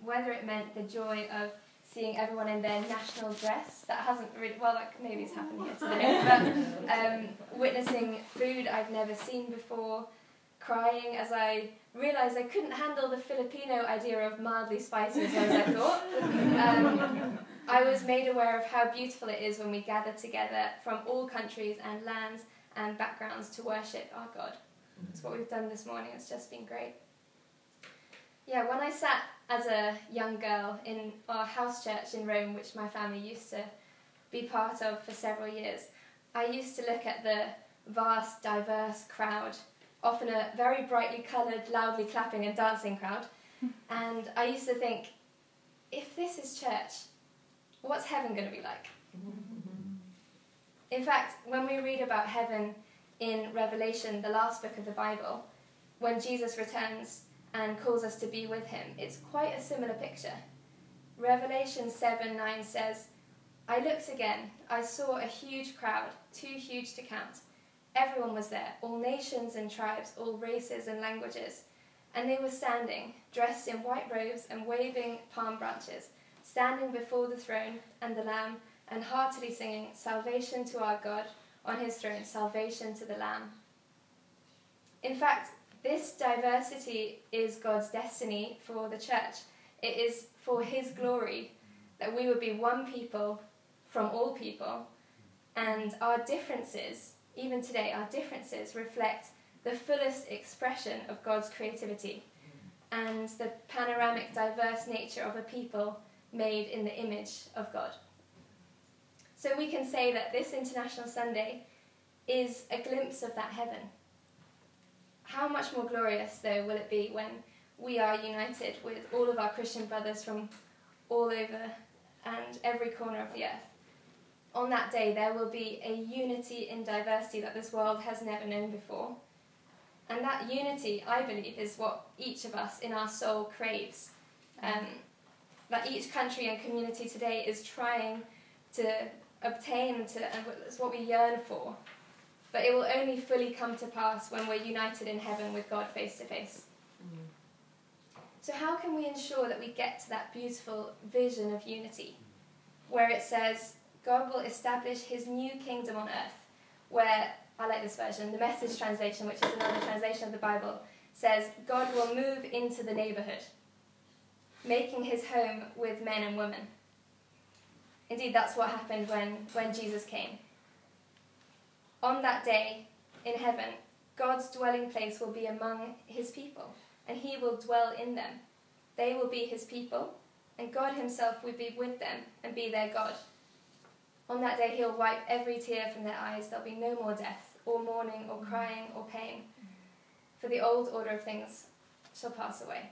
whether it meant the joy of seeing everyone in their national dress. That hasn't really, well, that maybe it's happened here today, but witnessing food I've never seen before, crying as I realised I couldn't handle the Filipino idea of mildly spicy as well as I thought. I was made aware of how beautiful it is when we gather together from all countries and lands and backgrounds to worship our God. That's what we've done this morning. It's just been great. Yeah, when I sat as a young girl in our house church in Rome, which my family used to be part of for several years, I used to look at the vast, diverse crowd, often a very brightly coloured, loudly clapping and dancing crowd, and I used to think, if this is church, what's heaven going to be like? In fact, when we read about heaven in Revelation, the last book of the Bible, when Jesus returns and calls us to be with him, it's quite a similar picture. Revelation 7:9 says, I looked again, I saw a huge crowd, too huge to count. Everyone was there, all nations and tribes, all races and languages. And they were standing, dressed in white robes and waving palm branches, standing before the throne and the Lamb, and heartily singing, Salvation to our God on his throne, salvation to the Lamb. In fact, this diversity is God's destiny for the church. It is for his glory that we would be one people from all people, and our differences, even today, our differences reflect the fullest expression of God's creativity and the panoramic, diverse nature of a people made in the image of God. So we can say that this International Sunday is a glimpse of that heaven. How much more glorious, though, will it be when we are united with all of our Christian brothers from all over and every corner of the earth. On that day, there will be a unity in diversity that this world has never known before. And that unity, I believe, is what each of us in our soul craves. That each country and community today is trying to obtain, and it's what we yearn for. But it will only fully come to pass when we're united in heaven with God face to face. So how can we ensure that we get to that beautiful vision of unity, where it says, God will establish his new kingdom on earth, where, I like this version, the Message translation, which is another translation of the Bible, says, God will move into the neighbourhood, making his home with men and women. Indeed, that's what happened when Jesus came. On that day, in heaven, God's dwelling place will be among his people, and he will dwell in them. They will be his people, and God himself will be with them and be their God. On that day, he'll wipe every tear from their eyes. There'll be no more death, or mourning, or crying, or pain, for the old order of things shall pass away.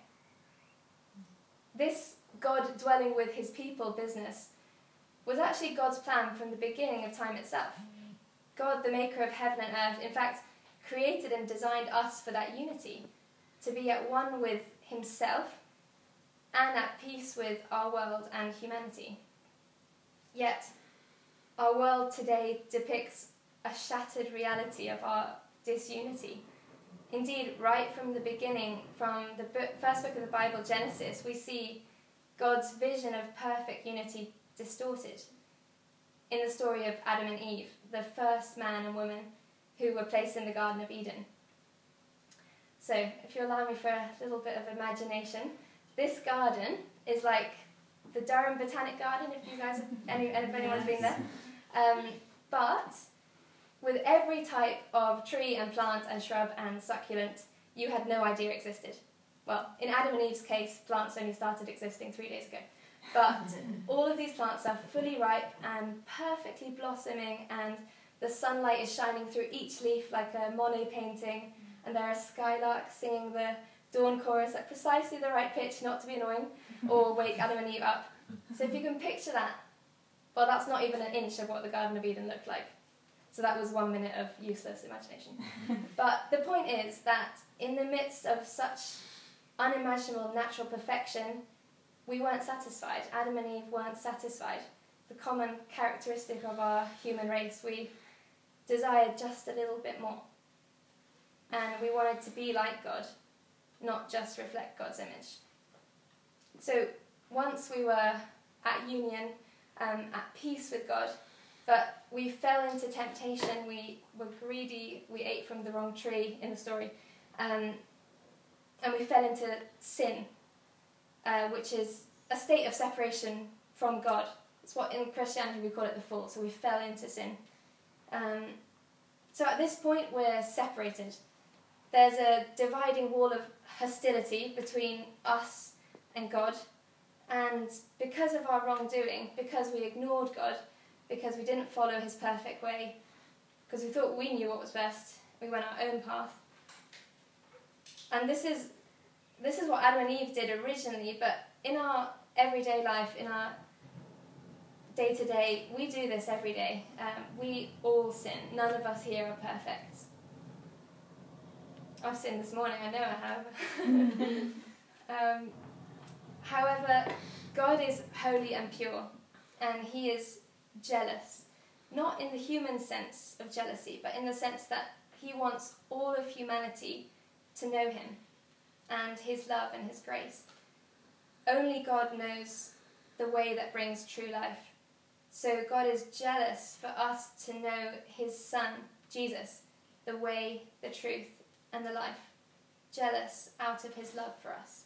This God dwelling with his people business was actually God's plan from the beginning of time itself. God, the maker of heaven and earth, in fact, created and designed us for that unity, to be at one with himself and at peace with our world and humanity. Yet, our world today depicts a shattered reality of our disunity. Indeed, right from the beginning, from the first book of the Bible, Genesis, we see God's vision of perfect unity distorted. In the story of Adam and Eve, the first man and woman who were placed in the Garden of Eden. So, if you allow me for a little bit of imagination, this garden is like the Durham Botanic Garden, if you guys have, if anyone's been there. But with every type of tree and plant and shrub and succulent you had no idea existed. Well, in Adam and Eve's case, plants only started existing 3 days ago. But all of these plants are fully ripe and perfectly blossoming, and the sunlight is shining through each leaf like a Monet painting, and there are skylarks singing the dawn chorus at precisely the right pitch, not to be annoying, or wake Adam and Eve up. So if you can picture that, well, that's not even an inch of what the Garden of Eden looked like. So that was 1 minute of useless imagination. But the point is that in the midst of such unimaginable natural perfection, we weren't satisfied. Adam and Eve weren't satisfied. The common characteristic of our human race, we desired just a little bit more. And we wanted to be like God, not just reflect God's image. So once we were at union, at peace with God, but we fell into temptation, we were greedy, we ate from the wrong tree in the story, and we fell into sin, which is a state of separation from God. It's what in Christianity we call it the fall, so we fell into sin. So at this point we're separated. There's a dividing wall of hostility between us and God, and because of our wrongdoing, because we ignored God, because we didn't follow his perfect way, because we thought we knew what was best, we went our own path. And this is what Adam and Eve did originally, but in our everyday life, in our day-to-day, we do this every day. We all sin. None of us here are perfect. I've sinned this morning, I know I have. However, God is holy and pure, and he is jealous. Not in the human sense of jealousy, but in the sense that he wants all of humanity to know him and his love and his grace. Only God knows the way that brings true life. So God is jealous for us to know his Son, Jesus, the way, the truth, and the life. Jealous out of his love for us.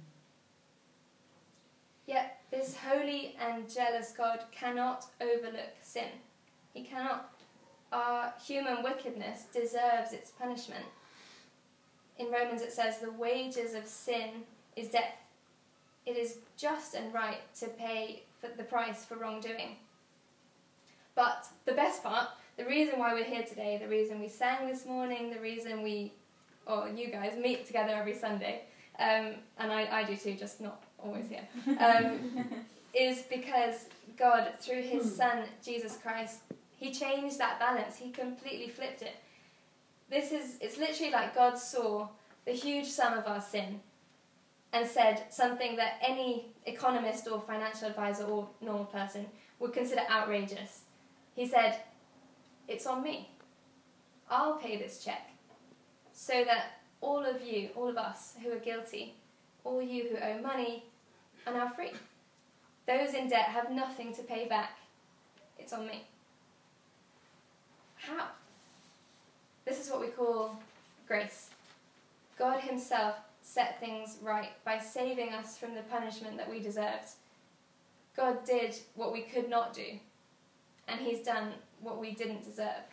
Yet this holy and jealous God cannot overlook sin. He cannot. Our human wickedness deserves its punishment. In Romans it says, the wages of sin is death. It is just and right to pay for the price for wrongdoing. But the best part, the reason why we're here today, the reason we sang this morning, the reason you guys meet together every Sunday, and I do too, just not always here, is because God, through his Son, Jesus Christ, he changed that balance. He completely flipped it. It's literally like God saw the huge sum of our sin and said something that any economist or financial advisor or normal person would consider outrageous. He said, it's on me. I'll pay this check so that all of you, all of us who are guilty, all you who owe money, are now free. Those in debt have nothing to pay back. It's on me. How? This is what we call grace. God himself set things right by saving us from the punishment that we deserved. God did what we could not do, and he's done what we didn't deserve.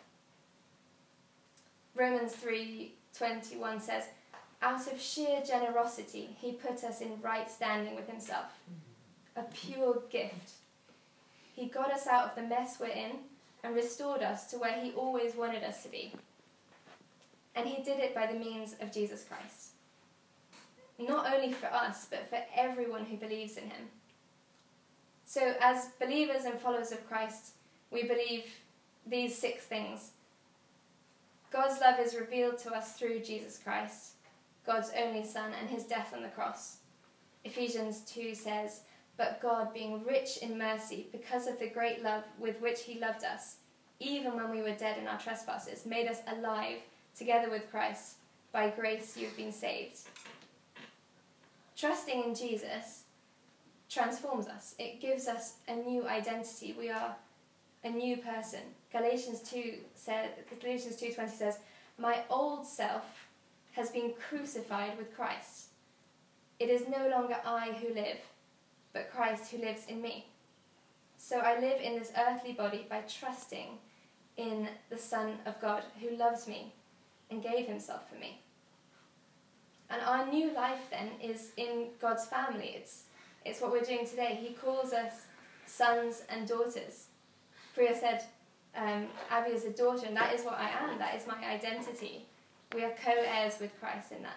Romans 3:21 says, out of sheer generosity, he put us in right standing with himself. A pure gift. He got us out of the mess we're in and restored us to where he always wanted us to be. And he did it by the means of Jesus Christ. Not only for us, but for everyone who believes in him. So as believers and followers of Christ, we believe these 6 things. God's love is revealed to us through Jesus Christ, God's only Son, and his death on the cross. Ephesians 2 says, but God, being rich in mercy, because of the great love with which he loved us, even when we were dead in our trespasses, made us alive together with Christ. By grace you have been saved. Trusting in Jesus transforms us. It gives us a new identity. We are a new person. Galatians 2:20 says, my old self has been crucified with Christ. It is no longer I who live, but Christ who lives in me. So I live in this earthly body by trusting in the Son of God who loves me and gave himself for me. And our new life then is in God's family. It's what we're doing today. He calls us sons and daughters. Priya said, Abby is a daughter, and that is what I am. That is my identity. We are co-heirs with Christ in that.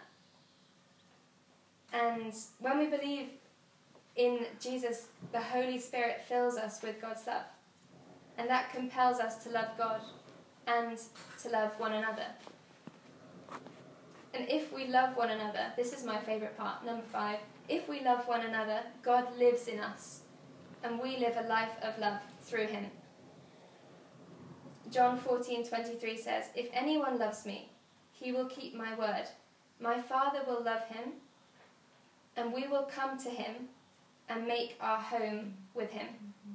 And when we believe in Jesus, the Holy Spirit fills us with God's love. And that compels us to love God and to love one another. And if we love one another, this is my favourite part, number 5, if we love one another, God lives in us, and we live a life of love through him. John 14:23 says, if anyone loves me, he will keep my word. My Father will love him, and we will come to him and make our home with him.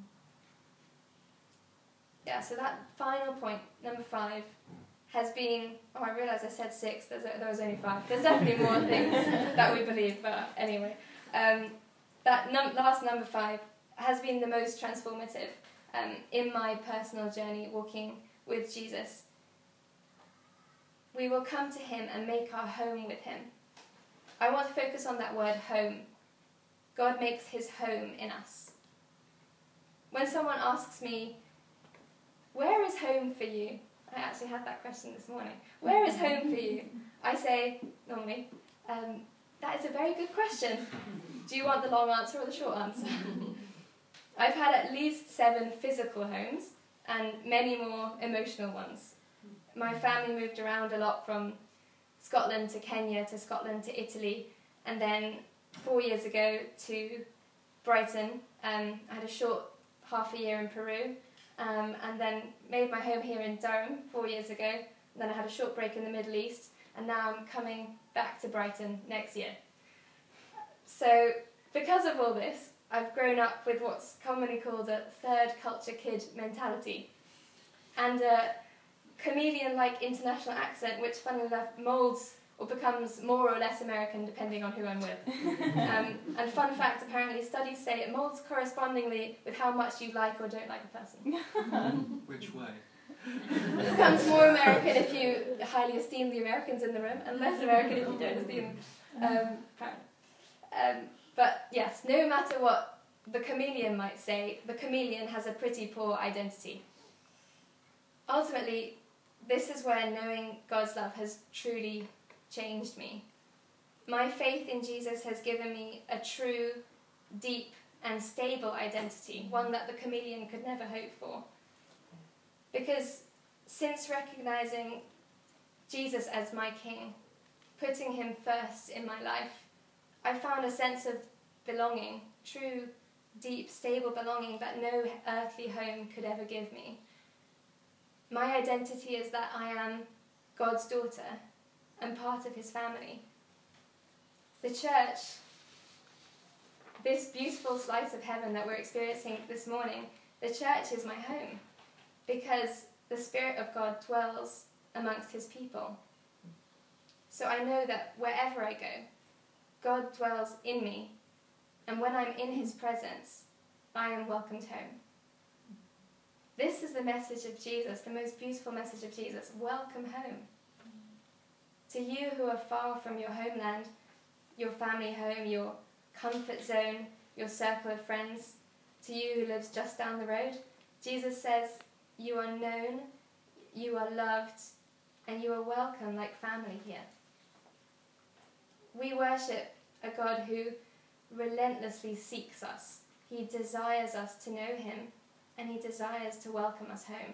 Yeah, so that final point, number 5, has been, I realise I said 6, there was only 5. There's definitely more things that we believe, but anyway. That last number 5 has been the most transformative in my personal journey walking with Jesus. We will come to him and make our home with him. I want to focus on that word home. God makes his home in us. When someone asks me, where is home for you? I actually had that question this morning. Where is home for you? I say, normally, that is a very good question. Do you want the long answer or the short answer? I've had at least 7 physical homes and many more emotional ones. My family moved around a lot from Scotland to Kenya to Scotland to Italy, and then 4 years ago to Brighton. I had a short half a year in Peru, and then made my home here in Durham 4 years ago. And then I had a short break in the Middle East, and now I'm coming back to Brighton next year. So because of all this, I've grown up with what's commonly called a third culture kid mentality, and a chameleon-like international accent, which funnily enough moulds or becomes more or less American depending on who I'm with. And fun fact, apparently studies say it moulds correspondingly with how much you like or don't like a person. Which way? It becomes more American if you highly esteem the Americans in the room, and less American if you don't esteem them. But yes, no matter what the chameleon might say, the chameleon has a pretty poor identity. Ultimately, this is where knowing God's love has truly changed me. My faith in Jesus has given me a true, deep, and stable identity, one that the chameleon could never hope for. Because since recognizing Jesus as my King, putting him first in my life, I found a sense of belonging, true, deep, stable belonging that no earthly home could ever give me. My identity is that I am God's daughter and part of his family. The church, this beautiful slice of heaven that we're experiencing this morning, the church is my home because the Spirit of God dwells amongst his people. So I know that wherever I go, God dwells in me, and when I'm in his presence, I am welcomed home. This is the message of Jesus, the most beautiful message of Jesus. Welcome home. To you who are far from your homeland, your family home, your comfort zone, your circle of friends, to you who lives just down the road, Jesus says, you are known, you are loved, and you are welcome like family here. We worship a God who relentlessly seeks us. He desires us to know him, and he desires to welcome us home.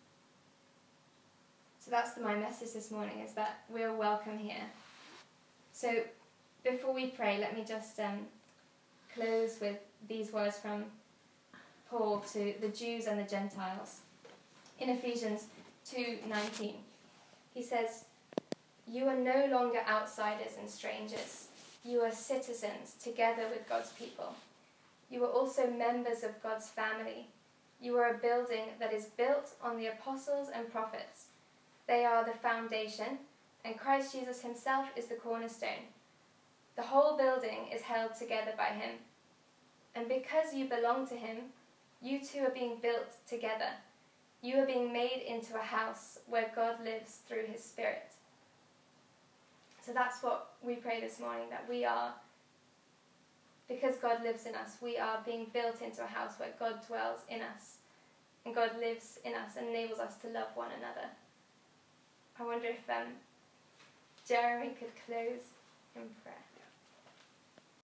So that's my message this morning, is that we're welcome here. So before we pray, let me just close with these words from Paul to the Jews and the Gentiles. In Ephesians 2:19, he says, you are no longer outsiders and strangers. You are citizens together with God's people. You are also members of God's family. You are a building that is built on the apostles and prophets. They are the foundation, and Christ Jesus himself is the cornerstone. The whole building is held together by him. And because you belong to him, you two are being built together. You are being made into a house where God lives through his Spirit. So that's what we pray this morning, that we are, because God lives in us, we are being built into a house where God dwells in us. And God lives in us and enables us to love one another. I wonder if Jeremy could close in prayer.